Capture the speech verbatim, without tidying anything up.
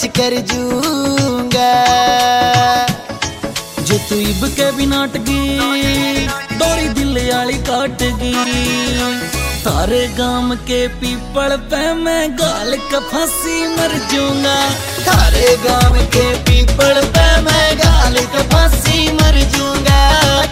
Touch कर जूंगा। जो तू इब के बिना अटगी डोरी दिल आली काटगी। तारे गाम के पीपल पे मैं गाल का फांसी मर जाऊंगा। तारे गाम के पीपल पे मैं गाल का फांसी मर जाऊंगा।